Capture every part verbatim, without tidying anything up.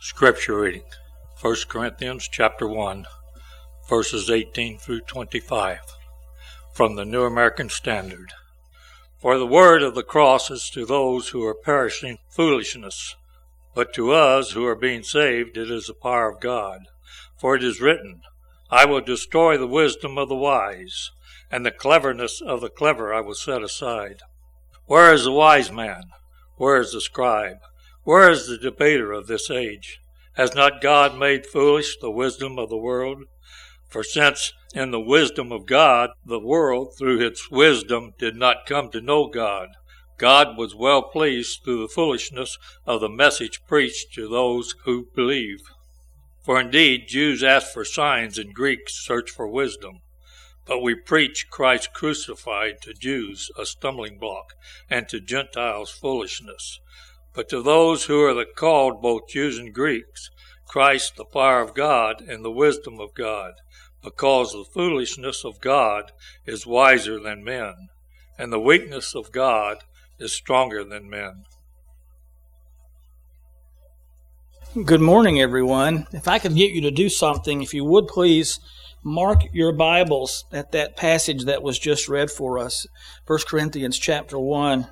Scripture reading, First Corinthians chapter one, verses eighteen through twenty-five, from the New American Standard. For the word of the cross is to those who are perishing foolishness, but to us who are being saved it is the power of God. For it is written, I will destroy the wisdom of the wise, and the cleverness of the clever I will set aside. Where is the wise man? Where is the scribe? Where is the debater of this age? Has not God made foolish the wisdom of the world? For since in the wisdom of God, the world through its wisdom did not come to know God, God was well pleased through the foolishness of the message preached to those who believe. For indeed Jews ask for signs and Greeks search for wisdom. But we preach Christ crucified, to Jews a stumbling block, and to Gentiles foolishness. But to those who are the called, both Jews and Greeks, Christ the power of God and the wisdom of God, because the foolishness of God is wiser than men, and the weakness of God is stronger than men. Good morning, everyone. If I could get you to do something, if you would please mark your Bibles at that passage that was just read for us, First Corinthians chapter one.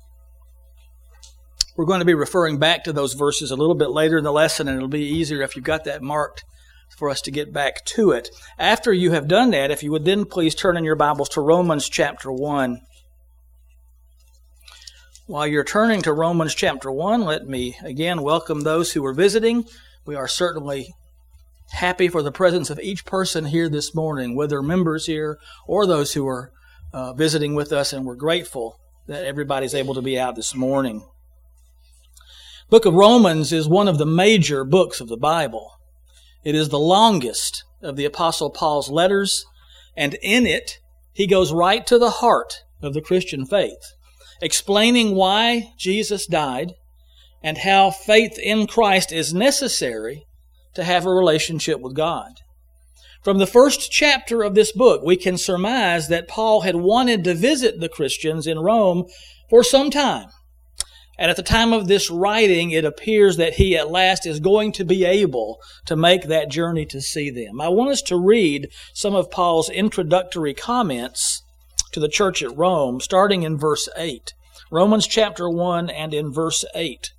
We're going to be referring back to those verses a little bit later in the lesson, and it'll be easier if you've got that marked for us to get back to it. After you have done that, if you would then please turn in your Bibles to Romans chapter one. While you're turning to Romans chapter one, let me again welcome those who are visiting. We are certainly happy for the presence of each person here this morning, whether members here or those who are uh, visiting with us, and we're grateful that everybody's able to be out this morning. Book of Romans is one of the major books of the Bible. It is the longest of the Apostle Paul's letters, and in it he goes right to the heart of the Christian faith, explaining why Jesus died and how faith in Christ is necessary to have a relationship with God. From the first chapter of this book, we can surmise that Paul had wanted to visit the Christians in Rome for some time. And at the time of this writing, it appears that he at last is going to be able to make that journey to see them. I want us to read some of Paul's introductory comments to the church at Rome, starting in verse eight. Romans chapter one and in verse eight.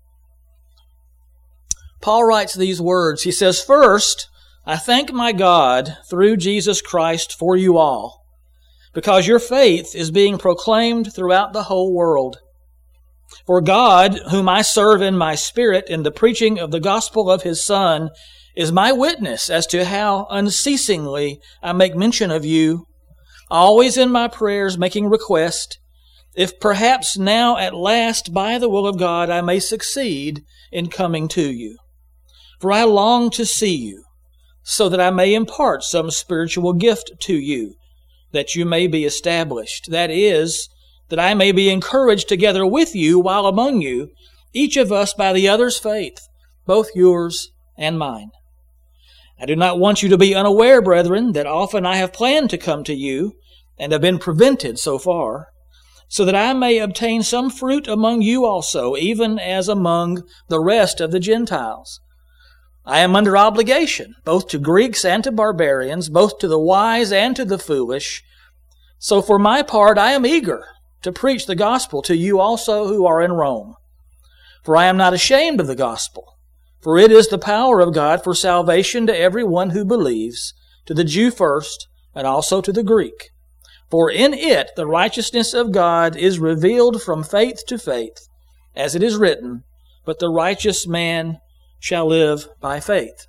Paul writes these words. He says, First, I thank my God through Jesus Christ for you all, because your faith is being proclaimed throughout the whole world. For God, whom I serve in my spirit in the preaching of the gospel of His Son, is my witness as to how unceasingly I make mention of you, always in my prayers making request, if perhaps now at last by the will of God I may succeed in coming to you. For I long to see you, so that I may impart some spiritual gift to you, that you may be established. That is, that I may be encouraged together with you while among you, each of us by the other's faith, both yours and mine. I do not want you to be unaware, brethren, that often I have planned to come to you, and have been prevented so far, so that I may obtain some fruit among you also, even as among the rest of the Gentiles. I am under obligation, both to Greeks and to barbarians, both to the wise and to the foolish. So for my part, I am eager to preach the gospel to you also who are in Rome. For I am not ashamed of the gospel, for it is the power of God for salvation to everyone who believes, to the Jew first, and also to the Greek. For in it the righteousness of God is revealed from faith to faith, as it is written, but the righteous man shall live by faith.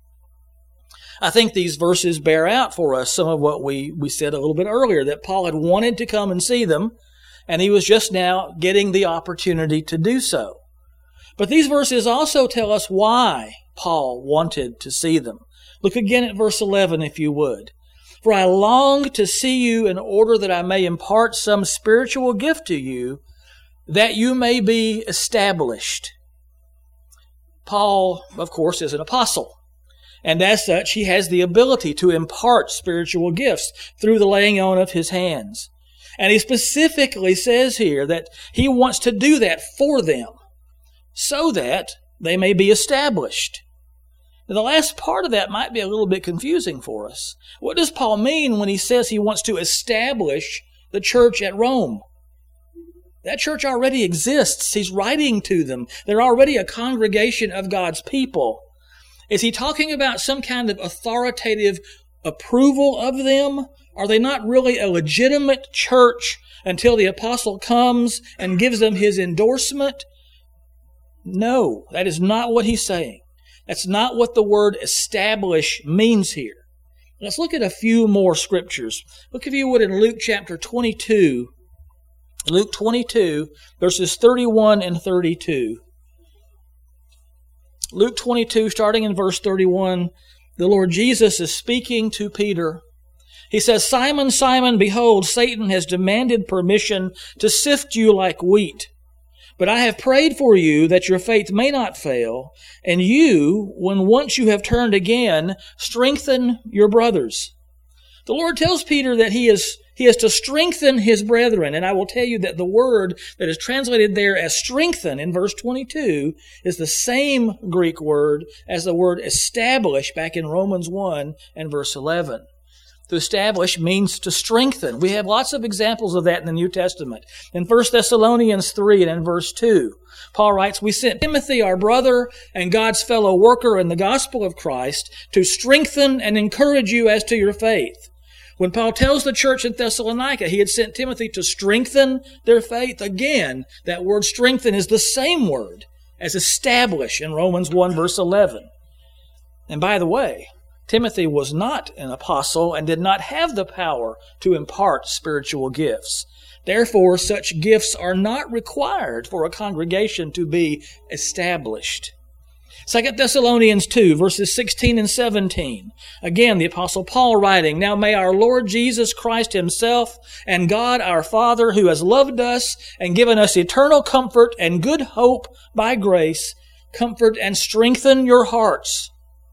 I think these verses bear out for us some of what we, we said a little bit earlier, that Paul had wanted to come and see them, and he was just now getting the opportunity to do so. But these verses also tell us why Paul wanted to see them. Look again at verse eleven, if you would. For I long to see you in order that I may impart some spiritual gift to you, that you may be established. Paul, of course, is an apostle. And as such, he has the ability to impart spiritual gifts through the laying on of his hands. And he specifically says here that he wants to do that for them, so that they may be established. Now, the last part of that might be a little bit confusing for us. What does Paul mean when he says he wants to establish the church at Rome? That church already exists. He's writing to them. They're already a congregation of God's people. Is he talking about some kind of authoritative approval of them? Are they not really a legitimate church until the apostle comes and gives them his endorsement? No, that is not what he's saying. That's not what the word establish means here. Let's look at a few more scriptures. Look, if you would, in Luke chapter twenty-two. Luke twenty-two, verses thirty-one and thirty-two. Luke twenty-two, starting in verse thirty-one, the Lord Jesus is speaking to Peter. He says, "Simon, Simon, behold, Satan has demanded permission to sift you like wheat. But I have prayed for you that your faith may not fail, and you, when once you have turned again, strengthen your brothers." The Lord tells Peter that he is he is to strengthen his brethren, and I will tell you that the word that is translated there as strengthen in verse twenty-two is the same Greek word as the word establish back in Romans one and verse eleven. To establish means to strengthen. We have lots of examples of that in the New Testament. In First Thessalonians three and in verse two, Paul writes, "We sent Timothy, our brother and God's fellow worker in the gospel of Christ, to strengthen and encourage you as to your faith." When Paul tells the church in Thessalonica he had sent Timothy to strengthen their faith, again, that word strengthen is the same word as establish in Romans one verse eleven. And by the way, Timothy was not an apostle and did not have the power to impart spiritual gifts. Therefore, such gifts are not required for a congregation to be established. Second Thessalonians two, verses sixteen and seventeen. Again, the Apostle Paul writing, "Now may our Lord Jesus Christ himself and God our Father, who has loved us and given us eternal comfort and good hope by grace, comfort and strengthen your hearts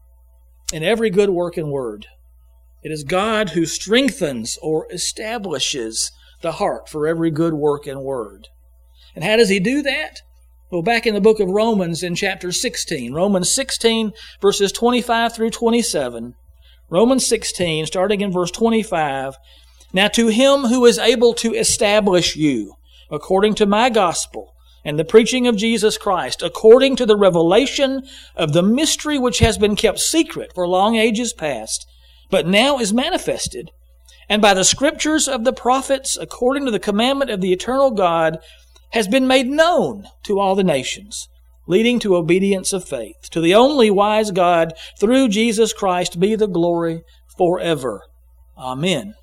in every good work and word." It is God who strengthens or establishes the heart for every good work and word. And how does he do that? Well, back in the book of Romans in chapter sixteen, Romans sixteen, verses twenty-five through twenty-seven, Romans sixteen, starting in verse twenty-five, "Now to him who is able to establish you, according to my gospel, and the preaching of Jesus Christ, according to the revelation of the mystery which has been kept secret for long ages past, but now is manifested, and by the scriptures of the prophets, according to the commandment of the eternal God, has been made known to all the nations, leading to obedience of faith. To the only wise God, through Jesus Christ, be the glory forever. Amen."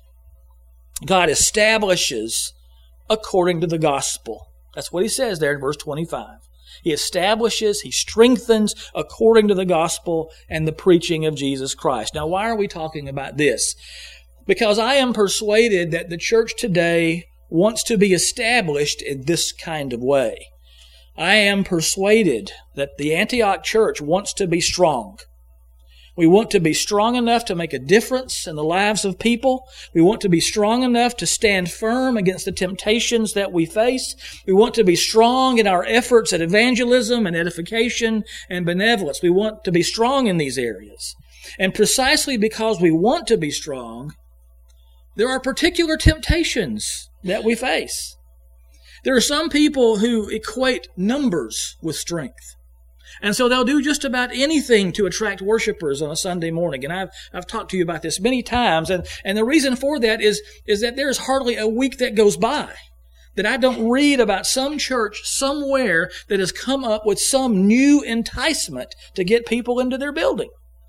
God establishes according to the gospel. That's what he says there in verse twenty-five. He establishes, he strengthens according to the gospel and the preaching of Jesus Christ. Now, why are we talking about this? Because I am persuaded that the church today wants to be established in this kind of way. I am persuaded that the Antioch church wants to be strong. We want to be strong enough to make a difference in the lives of people. We want to be strong enough to stand firm against the temptations that we face. We want to be strong in our efforts at evangelism and edification and benevolence. We want to be strong in these areas. And precisely because we want to be strong, there are particular temptations that we face. There are some people who equate numbers with strength. And so they'll do just about anything to attract worshipers on a Sunday morning. And I've I've talked to you about this many times. And, and the reason for that is, is that there's hardly a week that goes by that I don't read about some church somewhere that has come up with some new enticement to get people into their building.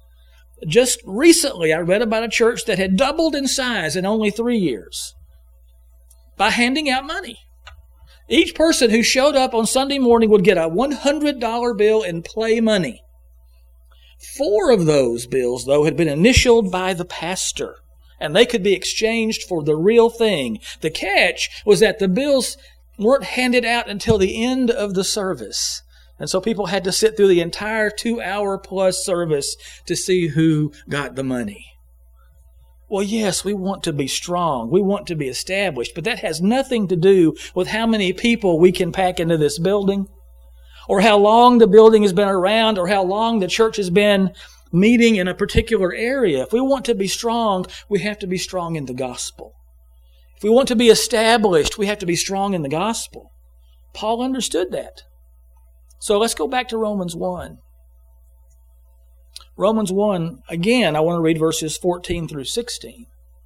Just recently, I read about a church that had doubled in size in only three years. By handing out money. Each person who showed up on Sunday morning would get a one hundred dollar bill in play money. Four of those bills, though, had been initialed by the pastor, and they could be exchanged for the real thing. The catch was that the bills weren't handed out until the end of the service. And so people had to sit through the entire two-hour plus service to see who got the money. Well, yes, we want to be strong. We want to be established. But that has nothing to do with how many people we can pack into this building. or how long the building has been around, or how long the church has been meeting in a particular area. If we want to be strong, we have to be strong in the gospel. If we want to be established, we have to be strong in the gospel. Paul understood that. So let's go back to Romans one. Romans one, again, I want to read verses fourteen through sixteen,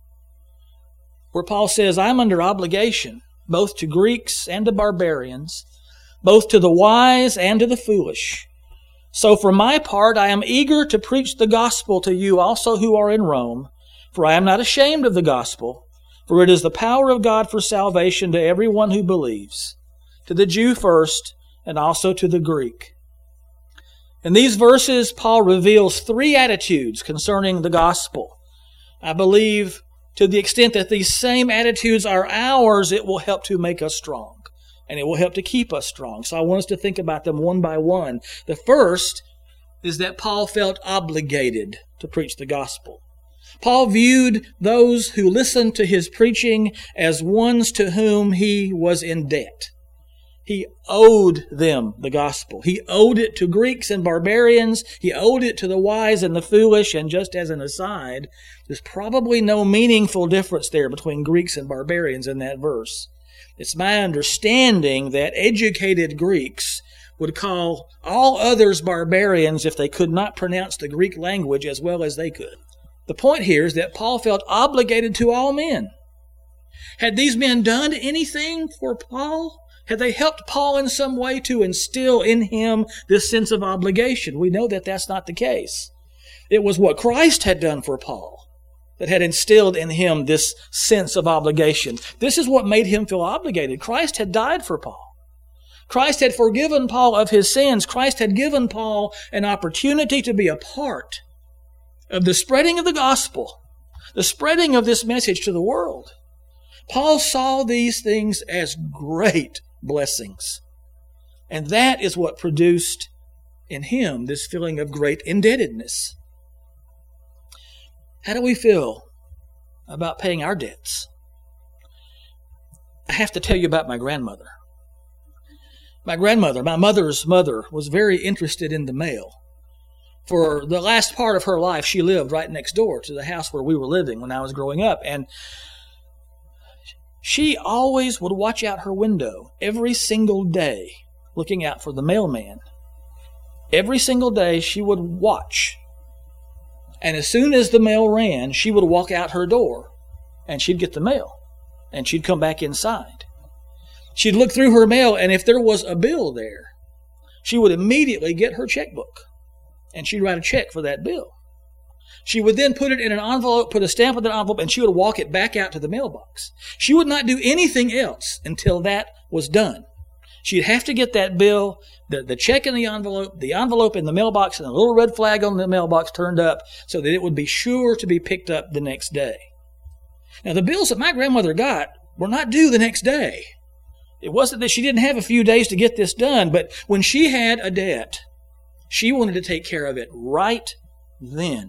where Paul says, I'm under obligation, both to Greeks and to barbarians, both to the wise and to the foolish. So for my part, I am eager to preach the gospel to you also who are in Rome, for I am not ashamed of the gospel, for it is the power of God for salvation to everyone who believes, to the Jew first, and also to the Greek. In these verses, Paul reveals three attitudes concerning the gospel. I believe to the extent that these same attitudes are ours, it will help to make us strong, and it will help to keep us strong. So I want us to think about them one by one. The first is that Paul felt obligated to preach the gospel. Paul viewed those who listened to his preaching as ones to whom he was in debt. He owed them the gospel. He owed it to Greeks and barbarians. He owed it to the wise and the foolish. And just as an aside, there's probably no meaningful difference there between Greeks and barbarians in that verse. It's my understanding that educated Greeks would call all others barbarians if they could not pronounce the Greek language as well as they could. The point here is that Paul felt obligated to all men. Had these men done anything for Paul? Had they helped Paul in some way to instill in him this sense of obligation? We know that that's not the case. It was what Christ had done for Paul that had instilled in him this sense of obligation. This is what made him feel obligated. Christ had died for Paul. Christ had forgiven Paul of his sins. Christ had given Paul an opportunity to be a part of the spreading of the gospel, the spreading of this message to the world. Paul saw these things as great blessings. And that is what produced in him this feeling of great indebtedness. How do we feel about paying our debts? I have to tell you about my grandmother. My grandmother, my mother's mother, was very interested in the mail. For the last part of her life, she lived right next door to the house where we were living when I was growing up. And she always would watch out her window every single day, looking out for the mailman. Every single day she would watch. And as soon as the mail ran, she would walk out her door and she'd get the mail. And she'd come back inside. She'd look through her mail, and if there was a bill there, she would immediately get her checkbook and she'd write a check for that bill. She would then put it in an envelope, put a stamp on the envelope, and she would walk it back out to the mailbox. She would not do anything else until that was done. She'd have to get that bill, the, the check in the envelope, the envelope in the mailbox, and a little red flag on the mailbox turned up so that it would be sure to be picked up the next day. Now, the bills that my grandmother got were not due the next day. It wasn't that she didn't have a few days to get this done, but when she had a debt, she wanted to take care of it right then.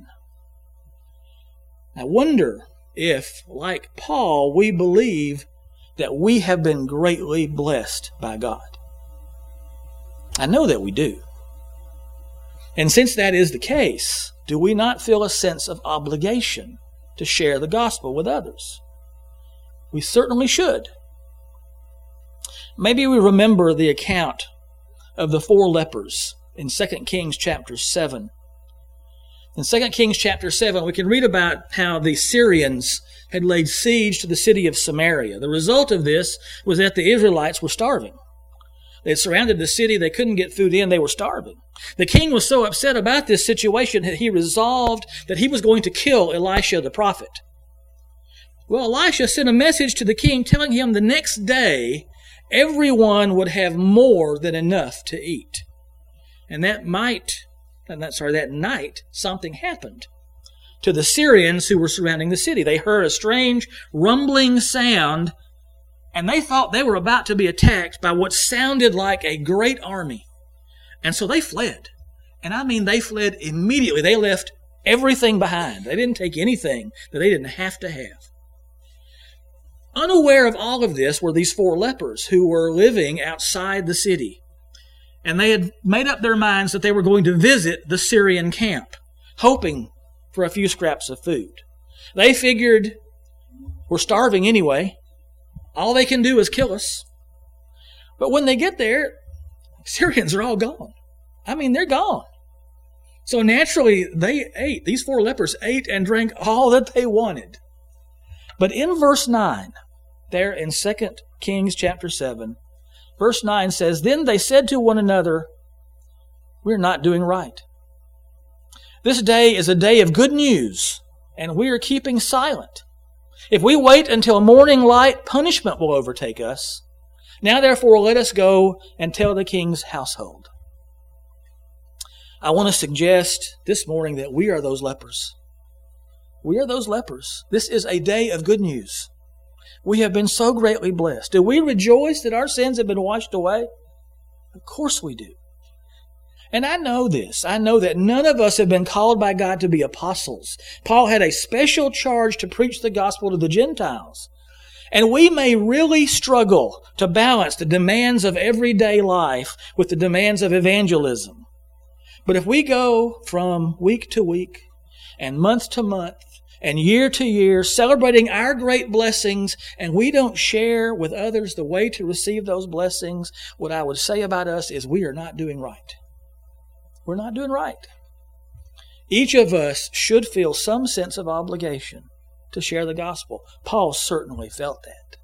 I wonder if, like Paul, we believe that we have been greatly blessed by God. I know that we do. And since that is the case, do we not feel a sense of obligation to share the gospel with others? We certainly should. Maybe we remember the account of the four lepers in Second Kings chapter seven. In Second Kings chapter seven, we can read about how the Syrians had laid siege to the city of Samaria. The result of this was that the Israelites were starving. They had surrounded the city. They couldn't get food in. They were starving. The king was so upset about this situation that he resolved that he was going to kill Elisha the prophet. Well, Elisha sent a message to the king telling him the next day everyone would have more than enough to eat. And that might, and that, sorry, that night, something happened to the Syrians who were surrounding the city. They heard a strange rumbling sound, and they thought they were about to be attacked by what sounded like a great army. And so they fled. And I mean, they fled immediately. They left everything behind. They didn't take anything that they didn't have to have. Unaware of all of this were these four lepers who were living outside the city. And they had made up their minds that they were going to visit the Syrian camp, hoping for a few scraps of food. They figured, we're starving anyway. All they can do is kill us. But when they get there, Syrians are all gone. I mean, they're gone. So naturally, they ate. These four lepers ate and drank all that they wanted. But in verse nine, there in Second Kings chapter seven, verse nine says, Then they said to one another, We're not doing right. This day is a day of good news, and we are keeping silent. If we wait until morning light, punishment will overtake us. Now therefore let us go and tell the king's household. I want to suggest this morning that we are those lepers. We are those lepers. This is a day of good news. We have been so greatly blessed. Do we rejoice that our sins have been washed away? Of course we do. And I know this. I know that none of us have been called by God to be apostles. Paul had a special charge to preach the gospel to the Gentiles. And we may really struggle to balance the demands of everyday life with the demands of evangelism. But if we go from week to week and month to month and year to year, celebrating our great blessings, and we don't share with others the way to receive those blessings, what I would say about us is we are not doing right. We're not doing right. Each of us should feel some sense of obligation to share the gospel. Paul certainly felt that.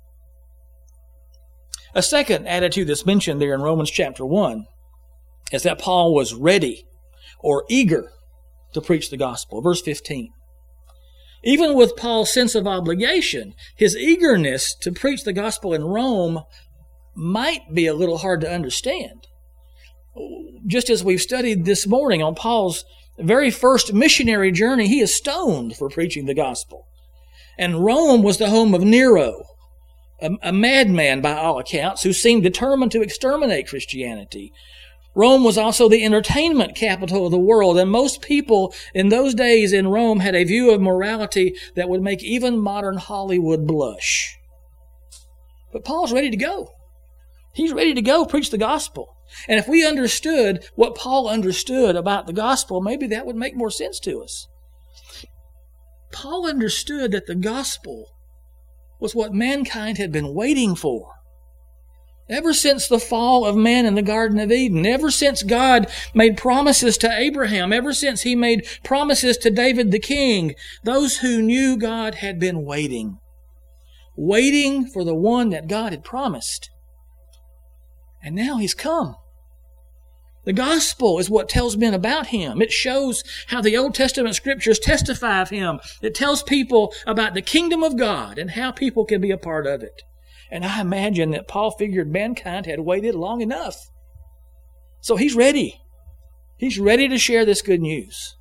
A second attitude that's mentioned there in Romans chapter one is that Paul was ready or eager to preach the gospel. Verse fifteen. Even with Paul's sense of obligation, his eagerness to preach the gospel in Rome might be a little hard to understand. Just as we've studied this morning on Paul's very first missionary journey, he is stoned for preaching the gospel. And Rome was the home of Nero, a, a madman by all accounts, who seemed determined to exterminate Christianity. Rome was also the entertainment capital of the world, and most people in those days in Rome had a view of morality that would make even modern Hollywood blush. But Paul's ready to go. He's ready to go preach the gospel. And if we understood what Paul understood about the gospel, maybe that would make more sense to us. Paul understood that the gospel was what mankind had been waiting for. Ever since the fall of man in the Garden of Eden, ever since God made promises to Abraham, ever since He made promises to David the king, those who knew God had been waiting. Waiting for the one that God had promised. And now He's come. The gospel is what tells men about Him. It shows how the Old Testament scriptures testify of Him. It tells people about the kingdom of God and how people can be a part of it. And I imagine that Paul figured mankind had waited long enough. So he's ready. He's ready to share this good news.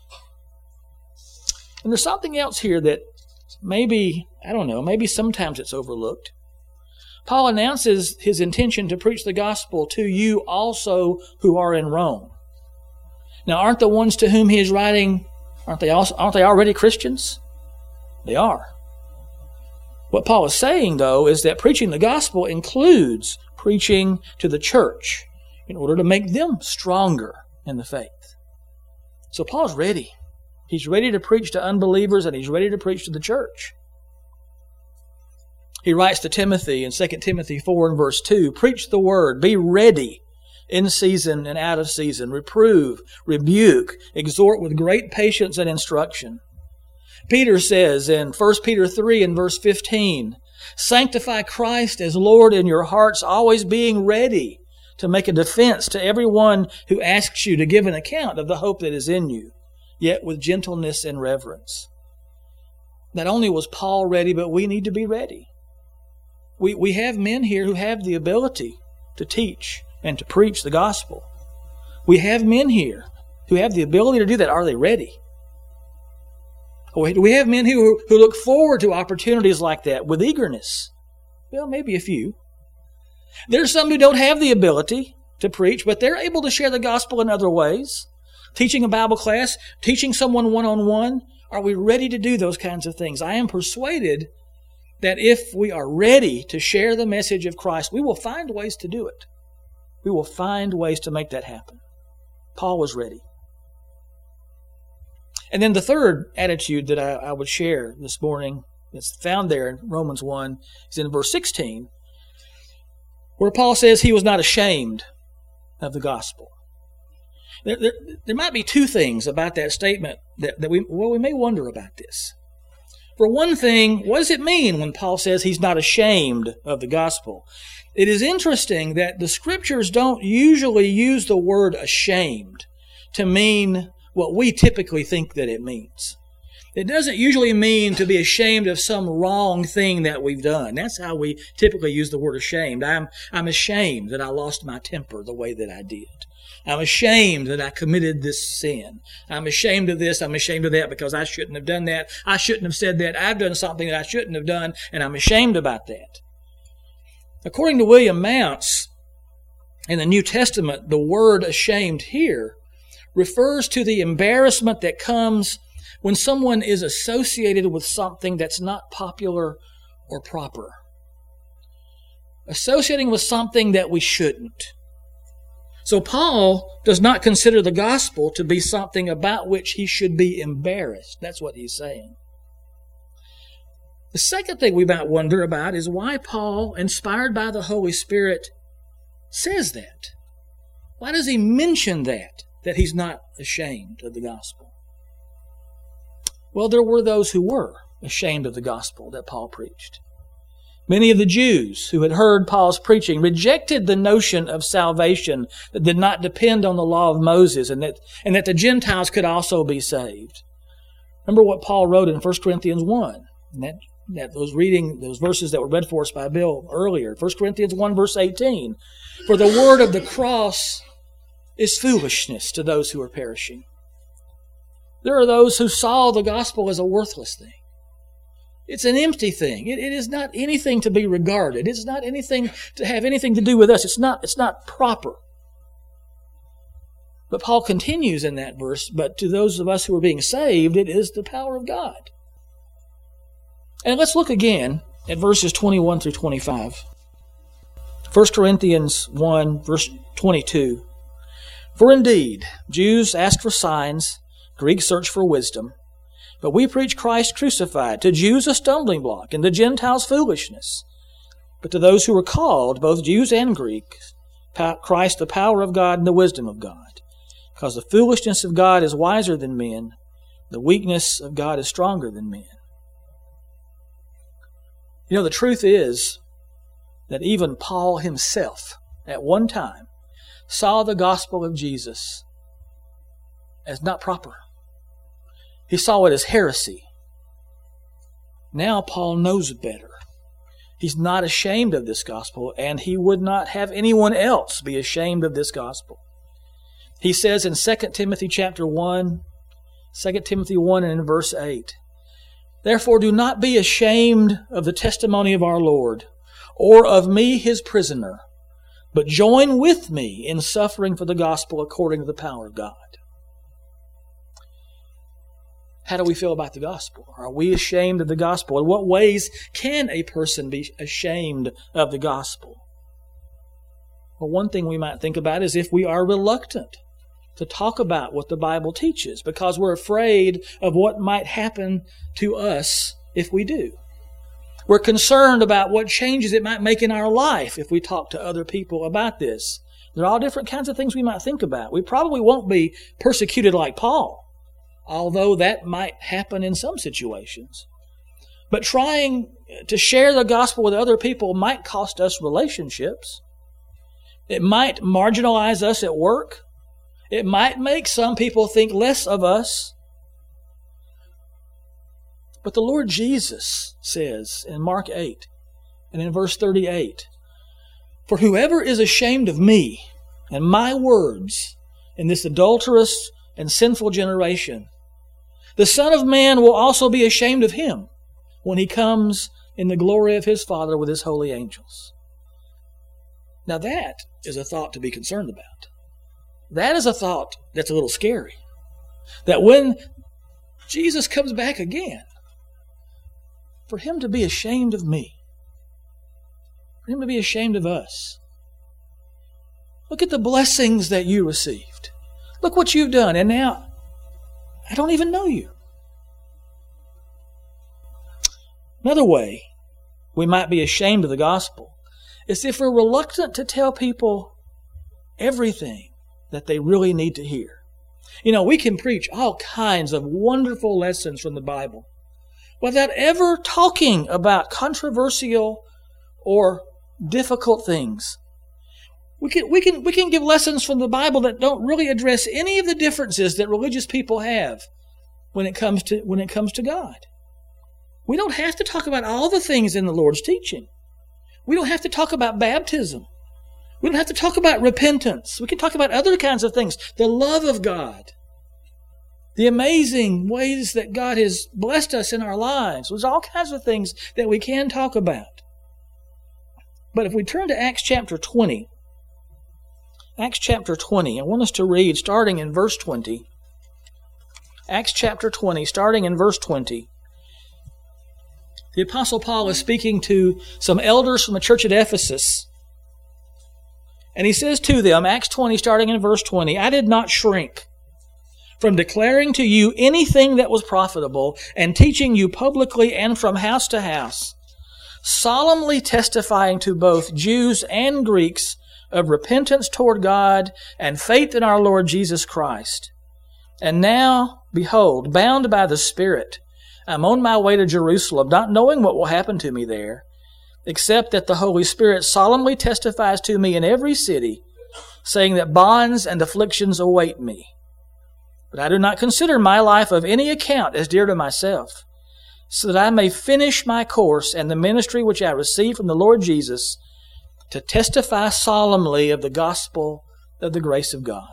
And there's something else here that maybe, I don't know, maybe sometimes it's overlooked. Paul announces his intention to preach the gospel to you also who are in Rome. Now, aren't the ones to whom he is writing, aren't they also, aren't they already Christians? They are. What Paul is saying, though, is that preaching the gospel includes preaching to the church in order to make them stronger in the faith. So Paul's ready. He's ready to preach to unbelievers, and he's ready to preach to the church. He writes to Timothy in Second Timothy four and verse two, Preach the word, be ready in season and out of season, reprove, rebuke, exhort with great patience and instruction. Peter says in First Peter three and verse fifteen, Sanctify Christ as Lord in your hearts, always being ready to make a defense to everyone who asks you to give an account of the hope that is in you, yet with gentleness and reverence. Not only was Paul ready, but we need to be ready. We, we have men here who have the ability to teach and to preach the gospel. We have men here who have the ability to do that. Are they ready? Do we have men who, who look forward to opportunities like that with eagerness? Well, maybe a few. There's some who don't have the ability to preach, but they're able to share the gospel in other ways. Teaching a Bible class, teaching someone one-on-one. Are we ready to do those kinds of things? I am persuaded that if we are ready to share the message of Christ, we will find ways to do it. We will find ways to make that happen. Paul was ready. And then the third attitude that I, I would share this morning, that's found there in Romans one, is in verse sixteen, where Paul says he was not ashamed of the gospel. There, there, there might be two things about that statement that, that we, well, we may wonder about this. For one thing, what does it mean when Paul says he's not ashamed of the gospel? It is interesting that the Scriptures don't usually use the word ashamed to mean what we typically think that it means. It doesn't usually mean to be ashamed of some wrong thing that we've done. That's how we typically use the word ashamed. I'm, I'm ashamed that I lost my temper the way that I did. I'm ashamed that I committed this sin. I'm ashamed of this. I'm ashamed of that because I shouldn't have done that. I shouldn't have said that. I've done something that I shouldn't have done, and I'm ashamed about that. According to William Mounce, in the New Testament, the word ashamed here refers to the embarrassment that comes when someone is associated with something that's not popular or proper. Associating with something that we shouldn't. So Paul does not consider the gospel to be something about which he should be embarrassed. That's what he's saying. The second thing we might wonder about is why Paul, inspired by the Holy Spirit, says that. Why does he mention that, that he's not ashamed of the gospel? Well, there were those who were ashamed of the gospel that Paul preached. Many of the Jews who had heard Paul's preaching rejected the notion of salvation that did not depend on the law of Moses and that, and that the Gentiles could also be saved. Remember what Paul wrote in First Corinthians one. And that, that was reading those verses that were read for us by Bill earlier. First Corinthians one, verse eighteen. For the word of the cross is foolishness to those who are perishing. There are those who saw the gospel as a worthless thing. It's an empty thing. It, it is not anything to be regarded. It's not anything to have anything to do with us. It's not, it's not proper. But Paul continues in that verse, but to those of us who are being saved, it is the power of God. And let's look again at verses twenty-one through twenty-five. First Corinthians one, verse twenty-two. For indeed, Jews ask for signs, Greeks search for wisdom. But we preach Christ crucified, to Jews a stumbling block, and to Gentiles foolishness. But to those who are called, both Jews and Greeks, Christ the power of God and the wisdom of God. Because the foolishness of God is wiser than men, the weakness of God is stronger than men. You know, the truth is that even Paul himself, at one time, saw the gospel of Jesus as not proper. He saw it as heresy. Now Paul knows better. He's not ashamed of this gospel, and he would not have anyone else be ashamed of this gospel. He says in Second Timothy chapter one, Second Timothy one and in verse eight, Therefore do not be ashamed of the testimony of our Lord, or of me his prisoner, but join with me in suffering for the gospel according to the power of God. How do we feel about the gospel? Are we ashamed of the gospel? In what ways can a person be ashamed of the gospel? Well, one thing we might think about is if we are reluctant to talk about what the Bible teaches because we're afraid of what might happen to us if we do. We're concerned about what changes it might make in our life if we talk to other people about this. There are all different kinds of things we might think about. We probably won't be persecuted like Paul, although that might happen in some situations. But trying to share the gospel with other people might cost us relationships. It might marginalize us at work. It might make some people think less of us. But the Lord Jesus says in Mark eight and in verse thirty-eight, For whoever is ashamed of me and my words in this adulterous and sinful generation, the Son of Man will also be ashamed of him when he comes in the glory of his Father with his holy angels. Now that is a thought to be concerned about. That is a thought that's a little scary. That when Jesus comes back again, for him to be ashamed of me, for him to be ashamed of us. Look at the blessings that you received. Look what you've done, and now I don't even know you. Another way we might be ashamed of the gospel is if we're reluctant to tell people everything that they really need to hear. You know, we can preach all kinds of wonderful lessons from the Bible without ever talking about controversial or difficult things. We can, we can, we can give lessons from the Bible that don't really address any of the differences that religious people have when it comes to, when it comes to God. We don't have to talk about all the things in the Lord's teaching. We don't have to talk about baptism. We don't have to talk about repentance. We can talk about other kinds of things. The love of God. The amazing ways that God has blessed us in our lives. There's all kinds of things that we can talk about. But if we turn to Acts chapter twenty, Acts chapter twenty, I want us to read starting in verse twenty. Acts chapter twenty, starting in verse twenty. The Apostle Paul is speaking to some elders from the church at Ephesus. And he says to them, Acts twenty, starting in verse twenty, I did not shrink from declaring to you anything that was profitable and teaching you publicly and from house to house, solemnly testifying to both Jews and Greeks of repentance toward God and faith in our Lord Jesus Christ. And now, behold, bound by the Spirit, I'm on my way to Jerusalem, not knowing what will happen to me there, except that the Holy Spirit solemnly testifies to me in every city, saying that bonds and afflictions await me. But I do not consider my life of any account as dear to myself, so that I may finish my course and the ministry which I received from the Lord Jesus, to testify solemnly of the gospel of the grace of God.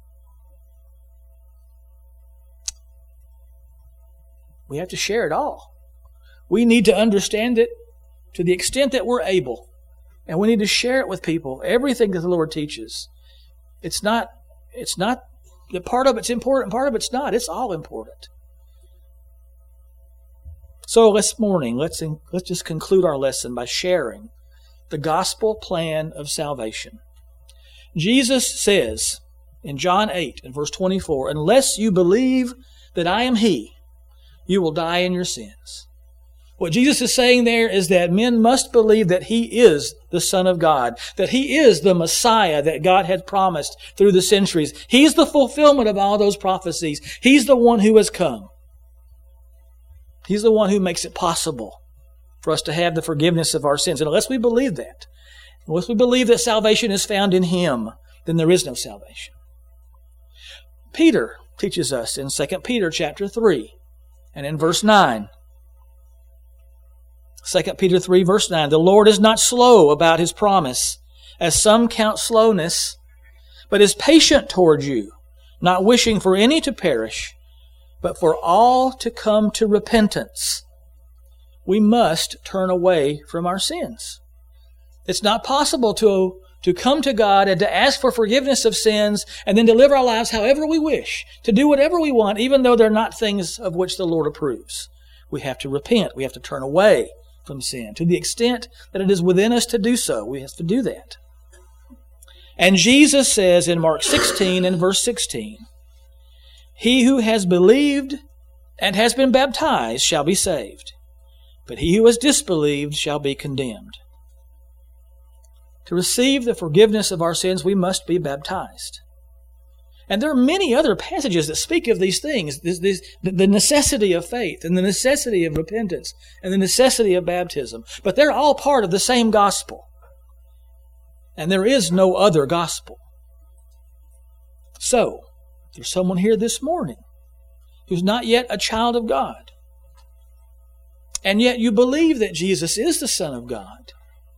We have to share it all. We need to understand it to the extent that we're able. And we need to share it with people, everything that the Lord teaches. It's not, it's not, the part of it's important, part of it's not. It's all important. So this morning, let's, let's just conclude our lesson by sharing the gospel plan of salvation. Jesus says in John eight and verse twenty-four, unless you believe that I am He, you will die in your sins. What Jesus is saying there is that men must believe that He is the Son of God, that He is the Messiah that God had promised through the centuries. He's the fulfillment of all those prophecies. He's the one who has come. He's the one who makes it possible for us to have the forgiveness of our sins. And unless we believe that, unless we believe that salvation is found in Him, then there is no salvation. Peter teaches us in Second Peter chapter three and in verse nine. Second Peter three, verse nine, the Lord is not slow about His promise, as some count slowness, but is patient toward you, not wishing for any to perish, but for all to come to repentance. We must turn away from our sins. It's not possible to, to come to God and to ask for forgiveness of sins and then to live our lives however we wish, to do whatever we want, even though they're not things of which the Lord approves. We have to repent. We have to turn away from sin. To the extent that it is within us to do so, we have to do that. And Jesus says in Mark sixteen and verse sixteen, he who has believed and has been baptized shall be saved, but he who has disbelieved shall be condemned. To receive the forgiveness of our sins, we must be baptized. And there are many other passages that speak of these things, this, this, the necessity of faith and the necessity of repentance and the necessity of baptism. But they're all part of the same gospel. And there is no other gospel. So, there's someone here this morning who's not yet a child of God, and yet you believe that Jesus is the Son of God,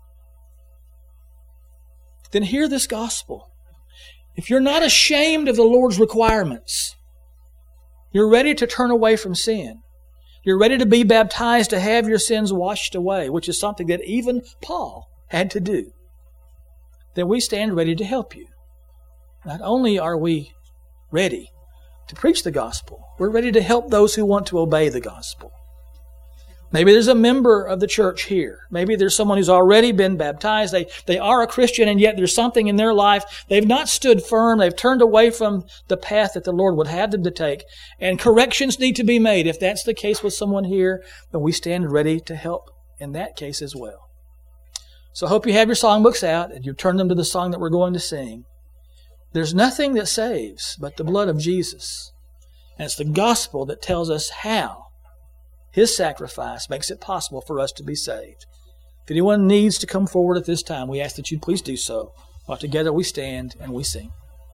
then hear this gospel. If you're not ashamed of the Lord's requirements, you're ready to turn away from sin, you're ready to be baptized to have your sins washed away, which is something that even Paul had to do, then we stand ready to help you. Not only are we ready to preach the gospel, we're ready to help those who want to obey the gospel. Maybe there's a member of the church here. Maybe there's someone who's already been baptized. They, they are a Christian, and yet there's something in their life. They've not stood firm. They've turned away from the path that the Lord would have them to take. And corrections need to be made. If that's the case with someone here, then we stand ready to help in that case as well. So I hope you have your songbooks out and you turn them to the song that we're going to sing. There's nothing that saves but the blood of Jesus. And it's the gospel that tells us how His sacrifice makes it possible for us to be saved. If anyone needs to come forward at this time, we ask that you please do so, while together we stand and we sing.